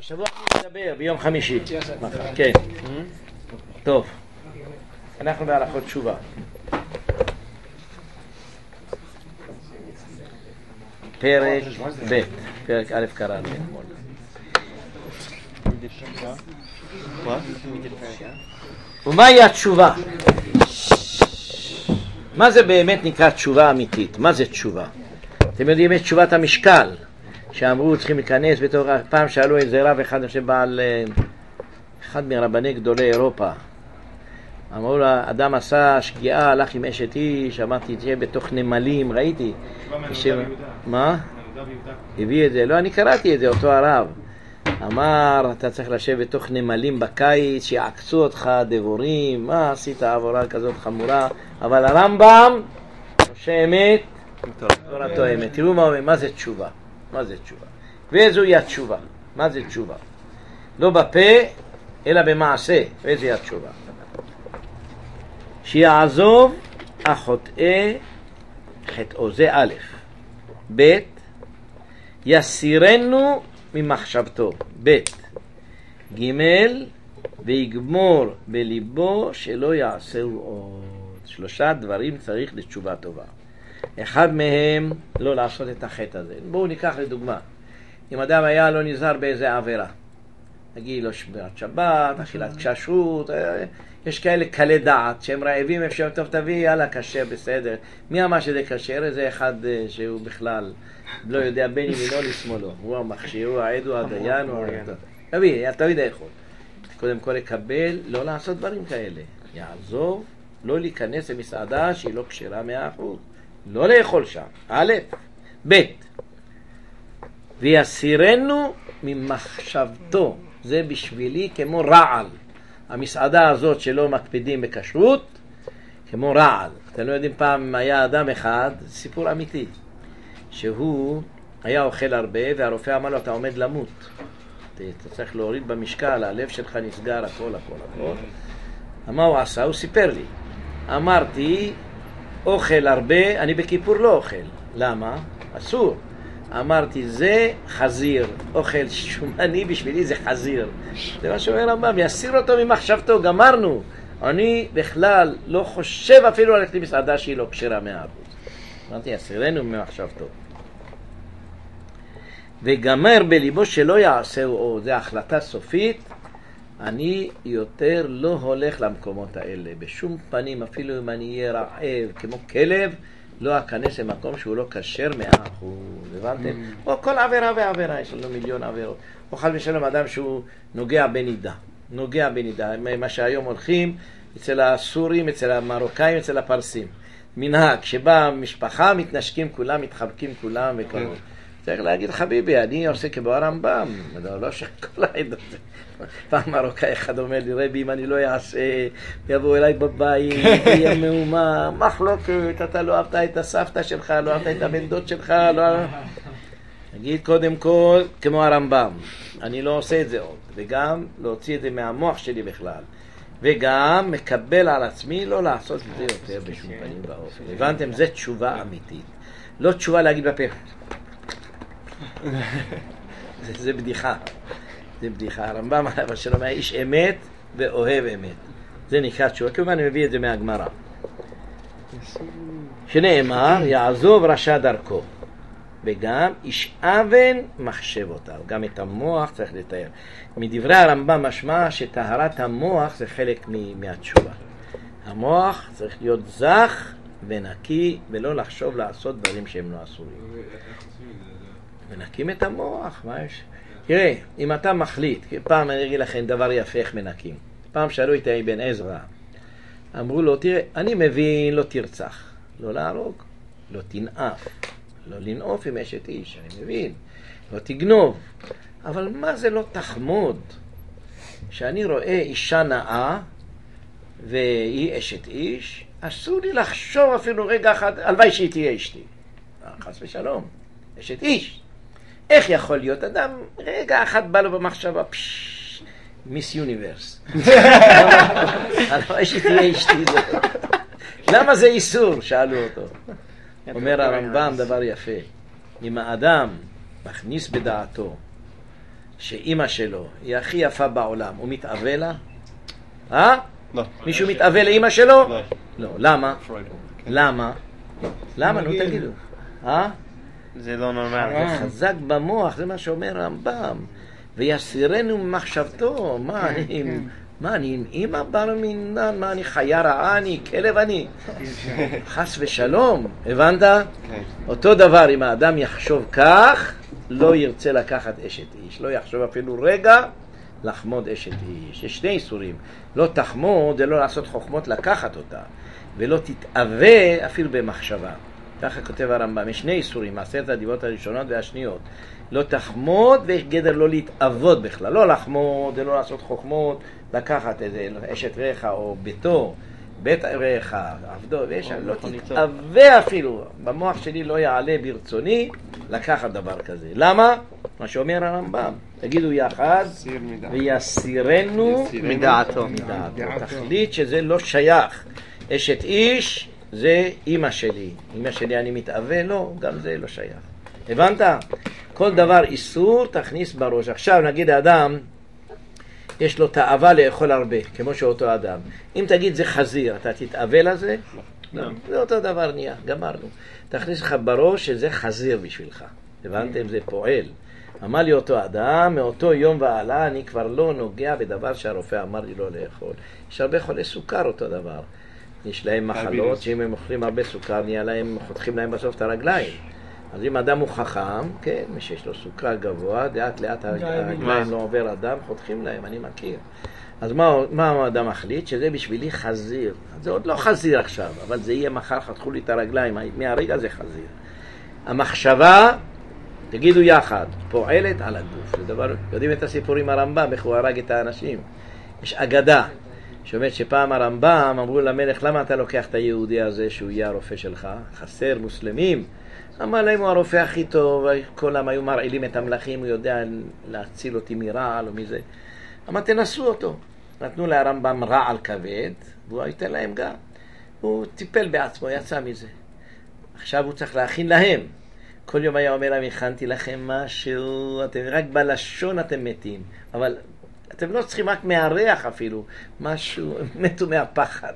השבוע אני מדבר ביום חמישי. כן. טוב. אנחנו בהלכות תשובה. פרק ב', פרק א' קראנו אתמול. ומהי התשובה? מה זה באמת נקרא תשובה אמיתית? מה זה תשובה? אתם יודעים את תשובת המשקל שאמרו צריכים להיכנס בתוך... פעם שאלו איזה רב אחד, אני חושב בעל אחד מרבני גדולי אירופה, אמרו לה, אדם עשה שגיאה, הלך עם אשת איש, אמרתי תהיה בתוך נמלים, ראיתי מה? הביא את זה, לא, אני קראתי את זה, אותו הרב אמר, אתה צריך לשבת בתוך נמלים בקיץ שיעקצו אותך דבורים, מה עשית עבורה כזאת חמורה? אבל הרמב"ם שאמת תורתו אמת. תראו מה זה תשובה, מה זה תשובה ואיזוהי התשובה. מה זה תשובה? לא בפה אלא במעשה. ואיזוהי התשובה? שיעזוב החוטא חטאו, זה א', ב', יסירנו ממחשבתו, ב', ג', ויגמור בליבו שלא יעשהו עוד. 3 דברים צריך לתשובה טובה. אחד מהם לא לעשות את החטא הזה. בואו ניקח לדוגמה, אם אדם היה לא נזהר באיזה עבירה, נגיד לו שמירת שבת, אכילת כשרות, יש כאלה קלי דעת שהם רעבים, אפשר טוב תביא, יאללה כשר בסדר. מי אמר שזה כשר? איזה אחד שהוא בכלל לא יודע בין ימינו לשמאלו, הוא המכשיר, הוא העד, הוא הדיין, הוא תביא, אתה יודע יכול. קודם כל לקבל, לא לעשות דברים כאלה, יעזוב, לא להיכנס למסעדה שהיא לא כשרה 100%, לא לאכול שם, א', ב', ויסירנו ממחשבתו, זה בשבילי כמו רעל. המסעדה הזאת שלא מקפידים בכשרות כמו רעל. אתם לא יודעים, פעם היה אדם אחד, סיפור אמיתי, שהוא היה אוכל הרבה והרופא אמר לו אתה עומד למות, אתה צריך להוריד במשקל, הלב שלך נסגר, הכל. מה הוא עשה? הוא סיפר לי, אמרתי אוכל הרבה, אני בכיפור לא אוכל. למה? אסור. אמרתי זה חזיר, אוכל שומני בשבילי זה חזיר. זה מה שאומר הרמב"ם, יסיר אותו ממחשבתו, גמרנו. אני בכלל לא חושב אפילו ללכת למסעדה שהיא לא כשרה 100%. אמרתי יסירנו ממחשבתו וגמר בליבו שלא יעשהו עוד. זה החלטה סופית, אני יותר לא הולך למקומות האלה בשום פנים, אפילו אם אני אהיה רעב כמו כלב לא אכנס למקום שהוא לא כשר 100%. הבנתם? או כל עבירה ועבירה, יש לנו מיליון עבירות. או חל ושלום אדם שהוא נוגע בנידה, מה שהיום הולכים אצל הסורים, אצל המרוקאים, אצל הפרסים, מנהג שבה משפחה מתנשקים כולם, מתחבקים כולם וכל זה. צריך להגיד חביבי, אני עושה כמו הרמב"ם, לא שכל העדות. פעם מרוקאי אחד אומר לי, רבי, אם אני לא אעשה, יבואו אליי בבית, יהיה מהומה, מחלוקת, אתה לא אהבת את הסבתא שלך, לא אהבת את הבן דוד שלך, לא... נגיד קודם כל, כמו הרמב"ם, אני לא עושה את זה עוד, וגם להוציא את זה מהמוח שלי בכלל, וגם מקבל על עצמי לא לעשות את זה יותר בשום פנים באופן. הבנתם? זה תשובה אמיתית. לא תשובה להגיד בפה. זה בדיחה. זה בדיחה. הרמב"ם עליו השלום היה איש אמת ואוהב אמת. זה נקרא תשובה. כמובן אני מביא את זה מהגמרא. שנאמר, יעזוב רשע דרכו. וגם איש אבן מחשבותיו. גם את המוח צריך לתאר. מדברי הרמב"ם משמע שטהרת המוח זה חלק מהתשובה. המוח צריך להיות זך ונקי ולא לחשוב לעשות דברים שהם לא אסורים. מנקים את המוח, מה יש? תראה, אם אתה מחליט, פעם אני אגיד לכם דבר יפה איך מנקים. פעם שאלו איתי בן עזרא, אמרו לו, תראה, אני מבין, לא תרצח, לא להרוג, לא תנאף, לא לנאוף עם אשת איש, אני מבין, לא תגנוב, אבל מה זה לא תחמוד? שאני רואה אישה נאה והיא אשת איש, אסור לי לחשוב אפילו רגע אחד, הלוואי שהיא תהיה אשתי. חס ושלום, אשת איש. איך יכול להיות אדם רגע אחד בא לו במחשבה, מיס יוניברס, הלוואי שתהיה אשתי. למה זה איסור? שאלו אותו. אומר הרמב"ם דבר יפה, אם האדם מכניס בדעתו שאימא שלו היא הכי יפה בעולם, הוא מתאווה לה? לא. מישהו מתאווה לאימא שלו? לא. לא. למה? למה? למה? נו תגידו. זה לא נורמלי. זה חזק במוח, זה מה שאומר רמב"ם. ויסירנו ממחשבתו. מה, אני עם אמא בר מינן? מה, אני חיה רעה? אני כלב אני? חס ושלום, הבנת? אותו דבר, אם האדם יחשוב כך, לא ירצה לקחת אשת איש. לא יחשוב אפילו רגע לחמוד אשת איש. יש שני איסורים. לא תחמוד, זה לא לעשות חוכמות לקחת אותה. ולא תתאווה אפילו במחשבה. ככה כותב הרמב"ם. יש שני איסורים, 10 הדיברות הראשונות והשניות. לא תחמוד ויש גדר לא להתאבות בכלל. לא לחמוד, זה לא לעשות חוכמות, לקחת איזה אשת רעך או ביתו, בית רעך, עבדו, ויש לא תתאווה אפילו. במוח שלי לא יעלה ברצוני לקחת דבר כזה. למה? מה שאומר הרמב"ם. תגידו יחד, ויסירנו מדעתו. תחליט שזה לא שייך. אשת איש זה אמא שלי. אמא שלי אני מתאווה? לא, גם זה לא שייך. הבנת? כל דבר איסור תכניס בראש. עכשיו נגיד האדם יש לו תאווה לאכול הרבה, כמו שאותו אדם. אם תגיד זה חזיר, אתה תתאווה לזה? לא. זה אותו דבר נהיה, גמרנו. תכניס לך בראש שזה חזיר בשבילך. הבנתם? זה פועל. אמר לי אותו אדם, מאותו יום ועלה אני כבר לא נוגע בדבר שהרופא אמר לי לא לאכול. יש הרבה חולי סוכר אותו דבר. יש להם מחלות שאם הם אוכלים הרבה סוכר, חותכים להם בסוף את הרגליים. אז אם אדם הוא חכם, כן, מי שיש לו סוכר גבוה, לאט הרגליים לא עובר אדם, חותכים להם, אני מכיר. אז מה האדם מחליט? שזה בשבילי חזיר. זה עוד לא חזיר עכשיו, אבל זה יהיה מחר, חתכו לי את הרגליים, מהרגע זה חזיר. המחשבה, תגידו יחד, פועלת על הגוף. זה דבר, יודעים את הסיפורים הרמב"ם, איך הוא הרג את האנשים. יש אגדה, שאומרת שפעם הרמב"ם אמרו למלך, למה אתה לוקח את היהודי הזה שהוא יהיה הרופא שלך? חסר מוסלמים. אמר להם הוא הרופא הכי טוב, כולם היו מרעילים את המלכים, הוא יודע להציל אותי מרעל או מזה. אמר תנסו אותו. נתנו לרמב"ם רעל כבד, והוא הייתה להם גם. הוא טיפל בעצמו, יצא מזה. עכשיו הוא צריך להכין להם. כל יום היה אומר להם, הכנתי לכם משהו, אתם רק בלשון אתם מתים. אבל אתם לא צריכים רק מהריח אפילו, משהו, מתו מהפחד.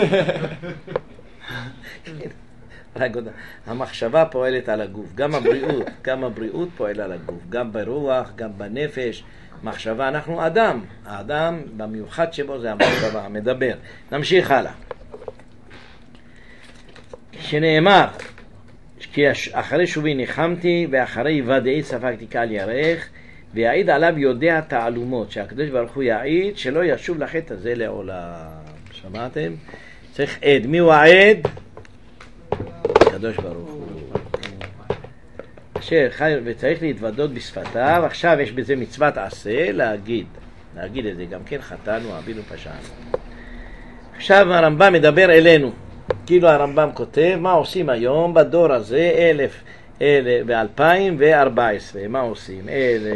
המחשבה פועלת על הגוף, גם הבריאות פועל על הגוף, גם ברוח, גם בנפש. מחשבה, אנחנו אדם, האדם במיוחד שבו זה המחשבה, המדבר. נמשיך הלאה. שנאמר, כי אחרי שובי ניחמתי ואחרי ודאי ספקתי קהל ירך, ויעיד עליו יודע תעלומות, שהקדוש ברוך הוא יעיד שלא ישוב לחטא הזה לעולם. שמעתם? צריך עד. מי הוא העד? הקדוש ברוך הוא. אשר חי וצריך להתוודות בשפתיו. עכשיו יש בזה מצוות עשה להגיד את זה. גם כן חטאנו, אבינו פשענו. עכשיו הרמב"ם מדבר אלינו. כאילו הרמב"ם כותב מה עושים היום בדור הזה 2014. מה עושים?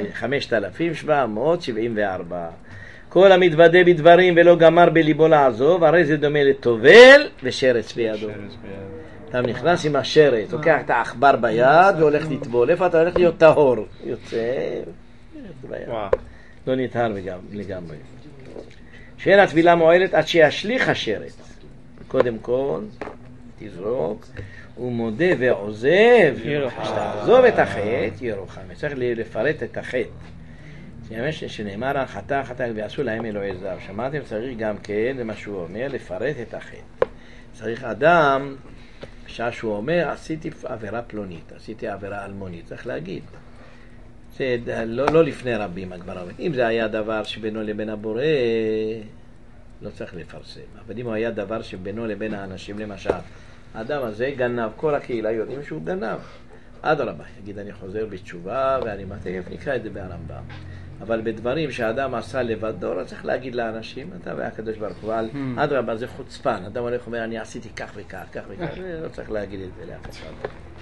5774. כל המתוודה בדברים ולא גמר בליבו לעזוב, הרי זה דומה לטובל ושרץ בידו. אתה נכנס עם השרץ, לוקח את העכבר ביד והולך לטבול. איפה אתה הולך להיות טהור? יוצא ביד. לא נטהר לגמרי. שאין הטבילה מועלת עד שישליך השרץ. קודם כל תזרוק, הוא מודה ועוזב, שתעזוב את החטא ירוחם. צריך לפרט את החטא. שנאמר על חטא ועשו להם אלוהי זר. שמעתם? צריך גם כן, זה מה שהוא אומר, לפרט את החטא. צריך אדם שהוא אומר, עשיתי עבירה פלונית, עשיתי עבירה אלמונית, צריך להגיד. זה לא לפני רבים הגמרא. אם זה היה דבר שבינו לבין הבורא, לא צריך לפרסם. אבל אם הוא היה דבר שבינו לבין האנשים, למשל, האדם הזה גנב, כל הקהילה יודעים שהוא גנב. אדרבה, יגיד אני חוזר בתשובה ואני מתקף, נקרא את זה ברמב"ם. אבל בדברים שהאדם עשה לבדו, לא צריך להגיד לאנשים, אתה והקדוש ברוך הוא, אדרבה, זה חוצפן. אדם הולך ואומר, אני עשיתי כך וכך, כך וכך, לא צריך להגיד את זה לאף אחד.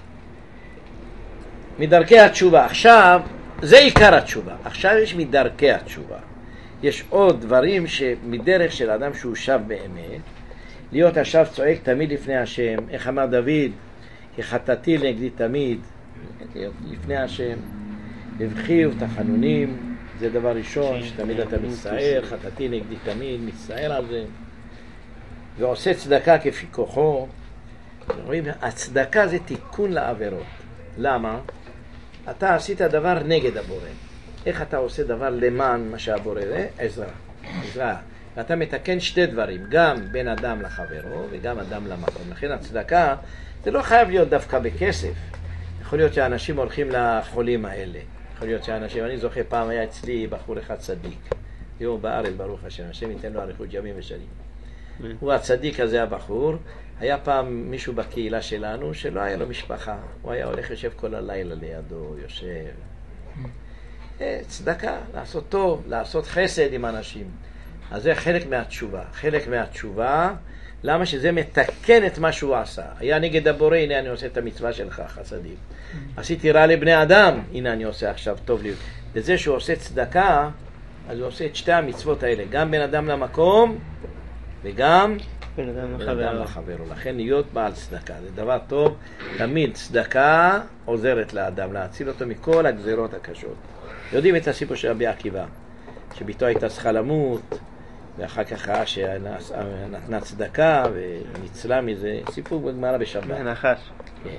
מדרכי התשובה, עכשיו, זה עיקר התשובה. עכשיו יש מדרכי התשובה. יש עוד דברים שמדרך של אדם שהוא שב באמת, להיות השב צועק תמיד לפני השם, איך אמר דוד, כי חטאתי נגדי תמיד, לפני השם, בבכי ובתחנונים, זה דבר ראשון, שתמיד אתה מצטער, חטאתי נגדי תמיד, מצטער על זה. ועושה צדקה כפי כוחו. רואים, הצדקה זה תיקון לעבירות. למה? אתה עשית דבר נגד הבורא. איך אתה עושה דבר למען מה שהבורא? עזרה. עזרה. ואתה מתקן שתי דברים, גם בין אדם לחברו וגם אדם למקום. לכן הצדקה, זה לא חייב להיות דווקא בכסף. יכול להיות שאנשים הולכים לחולים האלה. יכול להיות שאנשים, אני זוכר פעם היה אצלי בחור אחד צדיק. הוא בארץ ברוך השם, השם ייתן לו אריכות ימים ושנים. הוא הצדיק הזה הבחור. היה פעם מישהו בקהילה שלנו שלא היה לו משפחה. הוא היה הולך יושב כל הלילה לידו, יושב. צדקה, לעשות טוב, לעשות חסד עם אנשים. אז זה חלק מהתשובה. חלק מהתשובה, למה שזה מתקן את מה שהוא עשה. היה נגד הבורא, הנה אני עושה את המצווה שלך, חסדים. עשיתי רע לבני אדם, הנה אני עושה עכשיו טוב לי. בזה שהוא עושה צדקה, אז הוא עושה את שתי המצוות האלה, גם בין אדם למקום, וגם בין אדם לחברו. לכן להיות בעל צדקה, זה דבר טוב. תמיד צדקה עוזרת לאדם, להציל אותו מכל הגזירות הקשות. יודעים את הסיפור של רבי עקיבא, שביתו הייתה צריכה למות, ואחר כך ראה שנתנה צדקה וניצלה מזה. סיפור בגמרא בשבת. נחש. כן.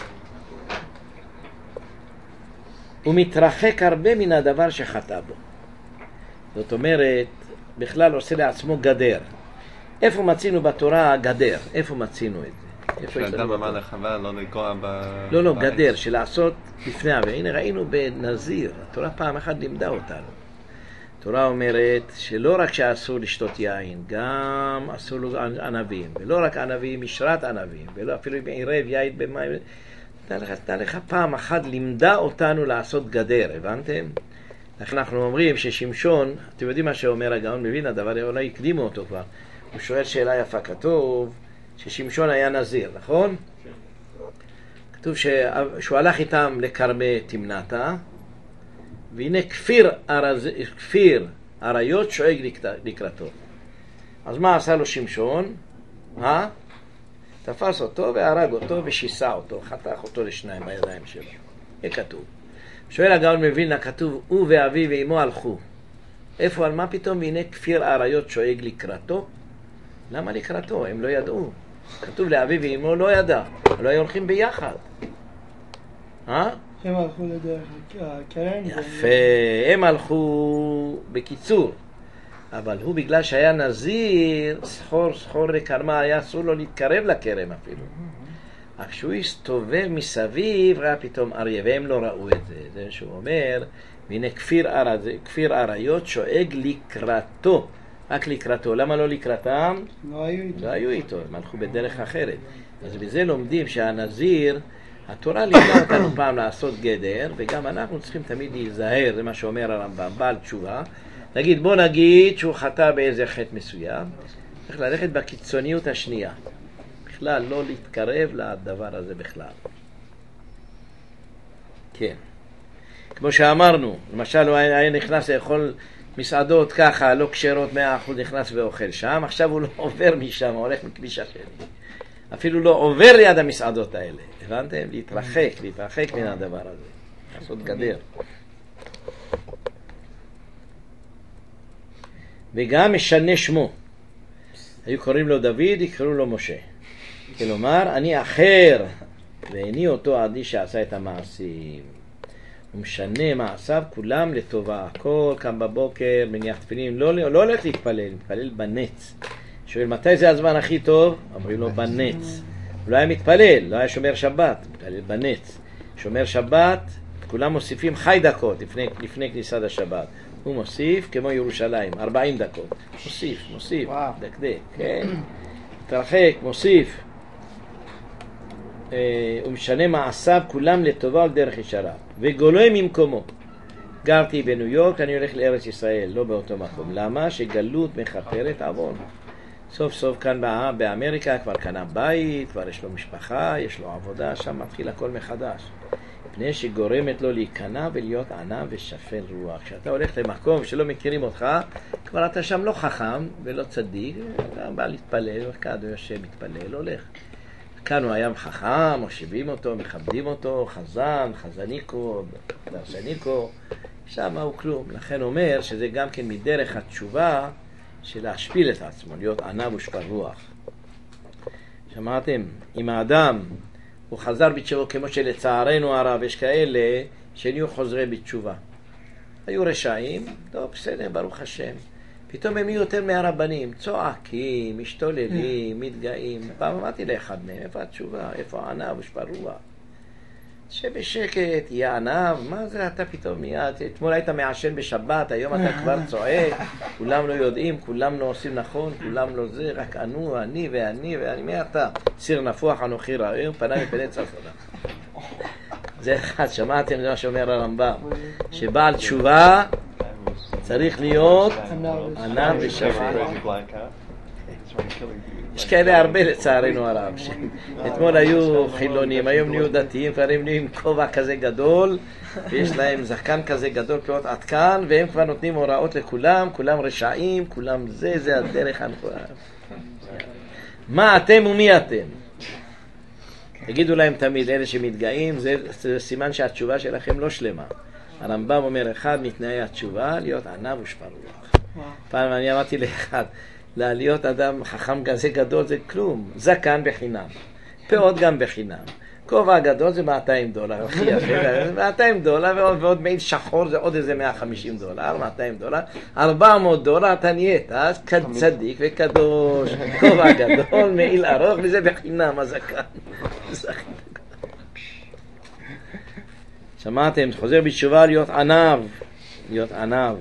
הוא מתרחק הרבה מן הדבר שחטא בו. זאת אומרת, בכלל עושה לעצמו גדר. איפה מצינו בתורה גדר? איפה מצינו את זה? שאדם אמר לחווה לא לגוע לא, גדר, של לעשות לפני העבירה. הנה ראינו בנזיר, התורה פעם אחת לימדה אותנו. התורה אומרת שלא רק שאסור לשתות יין, גם אסור לו ענבים, ולא רק ענבים, משרת ענבים, ולא אפילו עירב יין במים. נתן לך פעם אחת לימדה אותנו לעשות גדר, הבנתם? לכן אנחנו אומרים ששמשון, אתם יודעים מה שאומר הגאון מבין הדבר, אולי הקדימו אותו כבר. הוא שואל שאלה יפה, כתוב ששמשון היה נזיר, נכון? כתוב שהוא הלך איתם לקרמי תמנתה, והנה כפיר אריות שואג לקראתו. אז מה עשה לו שמשון? תפס אותו והרג אותו ושיסע אותו, חתך אותו לשניים בידיים שלו. זה כתוב. שואל הגאון מווילנה, כתוב, הוא ואביו ואמו הלכו. איפה, על מה פתאום? והנה כפיר אריות שואג לקראתו? למה לקראתו? הם לא ידעו. כתוב לאביו ואמו לא ידע, לא היו הולכים ביחד. הם הלכו לדרך הקרן. יפה, הם הלכו בקיצור. אבל הוא בגלל שהיה נזיר, סחור לקרמה, היה אסור לו להתקרב לכרם אפילו. אך כשהוא הסתובב מסביב, ראה פתאום אריה, והם לא ראו את זה. זה שהוא אומר, והנה כפיר אריות שואג לקראתו. רק לקראתו. למה לא לקראתם? לא היו איתו. לא היו איתו, הם הלכו בדרך אחרת. אז בזה לומדים שהנזיר, התורה לימדה אותנו פעם לעשות גדר, וגם אנחנו צריכים תמיד להיזהר, זה מה שאומר הרמב"ם, בעל תשובה. נגיד, בוא נגיד שהוא חטא באיזה חטא מסוים, צריך ללכת בקיצוניות השנייה. בכלל, לא להתקרב לדבר הזה בכלל. כן. כמו שאמרנו, למשל הוא היה נכנס לאכול מסעדות ככה, לא כשרות 100%, נכנס ואוכל שם, עכשיו הוא לא עובר משם, הוא הולך מכביש השני. אפילו לא עובר ליד המסעדות האלה. הבנתם? להתרחק מן הדבר הזה. לעשות גדר. וגם משנה שמו. היו קוראים לו דוד, יקראו לו משה. כלומר, אני אחר, ואיני אותו עדי שעשה את המעשים. הוא משנה מעשיו כולם לטובה. הכל קם בבוקר, מניח תפילין, לא הולך להתפלל, מתפלל בנץ. שואל, מתי זה הזמן הכי טוב? אומרים לו, בנץ. הוא לא היה מתפלל, לא היה שומר שבת, מתפלל בנץ. שומר שבת, כולם מוסיפים חי דקות לפני כניסת השבת. הוא מוסיף כמו ירושלים, 40 דקות. מוסיף, דקדק, כן. מתרחק, מוסיף. הוא משנה מעשיו כולם לטובה ולדרך ישרה. וגולה ממקומו. גרתי בניו יורק, אני הולך לארץ ישראל, לא באותו מקום. למה? שגלות מכפרת עוון. סוף סוף כאן באמריקה כבר קנה בית, כבר יש לו משפחה, יש לו עבודה, שם מתחיל הכל מחדש. פני שגורמת לו להיכנע ולהיות ענה ושפל רוח. כשאתה הולך למקום שלא מכירים אותך, כבר אתה שם לא חכם ולא צדיק, אתה בא להתפלל, וכאן הוא יושב, מתפלל, הולך. כאן הוא היה חכם, מושיבים אותו, מכבדים אותו, חזן, חזניקו, דרסניקו, שם הוא כלום. לכן אומר שזה גם כן מדרך התשובה של להשפיל את עצמו, להיות ענב ושפל רוח. שמעתם? אם האדם הוא חזר בתשובה, כמו שלצערנו הרב יש כאלה שנהיו חוזרי בתשובה. היו רשעים, טוב בסדר, ברוך השם. פתאום הם יהיו יותר מהרבנים, צועקים, משתוללים, מתגאים. פעם אמרתי לאחד מהם, איפה התשובה? איפה הענב ושפל רוח? שבשקט, יהיה ענב, מה זה אתה פתאום מיד? אתמול היית מעשן בשבת, היום אתה כבר צועק, כולם לא יודעים, כולם לא עושים נכון, כולם לא זה, רק אני ואני, מי אתה? סיר נפוח אנוכי רעיון, פנה מפני צפונה. זה אחד, שמעתם זה מה שאומר הרמב"ם, שבעל תשובה צריך להיות ענב ושפל. יש כאלה הרבה לצערנו הרב, אתמול היו חילונים, היום נהיו דתיים, כבר הם נהיים כובע כזה גדול, ויש להם זקן כזה גדול פאות עד כאן, והם כבר נותנים הוראות לכולם, כולם רשעים, כולם זה הדרך הנכונה. מה אתם ומי אתם? תגידו להם תמיד, אלה שמתגאים, זה סימן שהתשובה שלכם לא שלמה. הרמב"ם אומר, אחד מתנאי התשובה, להיות ענב ושפל רוח. פעם אני אמרתי לאחד, להיות אדם חכם כזה גדול זה כלום, זקן בחינם, פאות גם בחינם, כובע גדול זה $200, הכי יפה, $200 ועוד מעיל שחור זה עוד איזה $150, $200, $400 אתה נהיית, אז צדיק וקדוש, כובע גדול, מעיל ארוך וזה בחינם, הזקן. שמעתם, חוזר בתשובה להיות ענב.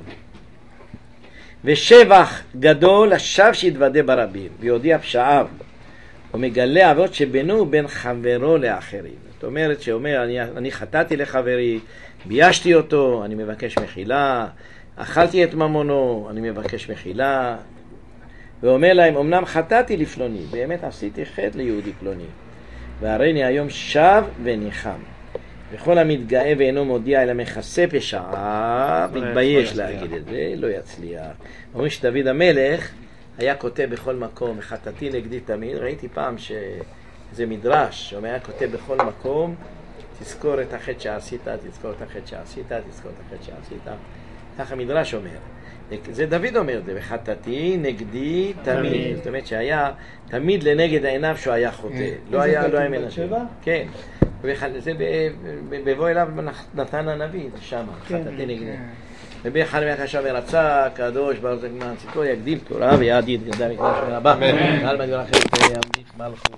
ושבח גדול השב שיתוודה ברבים ויודיע פשעיו ומגלה עבירות שבינו ובין חברו לאחרים. זאת אומרת שאומר אני חטאתי לחברי, ביישתי אותו, אני מבקש מחילה, אכלתי את ממונו, אני מבקש מחילה, ואומר להם אמנם חטאתי לפלוני, באמת עשיתי חטא ליהודי פלוני, והריני היום שב וניחם. וכל המתגאה ואינו מודיע אלא מכסה פשעיו, מתבייש להגיד את זה, לא יצליח. אומרים שדוד המלך היה כותב בכל מקום, חטאתי נגדי תמיד. ראיתי פעם שזה מדרש, הוא היה כותב בכל מקום, תזכור את החטא שעשית, תזכור את החטא שעשית, תזכור את החטא שעשית. ככה מדרש אומר. זה דוד אומר את זה, וחטאתי נגדי תמיד. זאת אומרת שהיה תמיד לנגד העיניו שהוא היה חוטא. לא היה מנשב. כן. זה בבוא אליו נתן הנביא, זה שם, חטאתי נגדי. ובאחד מהקשה ורצה, הקדוש ברוך הוא ציפור יגדיל תורה ויעדיד גדל מקדש הבא. על מגדול אחרת ימליך מלכות.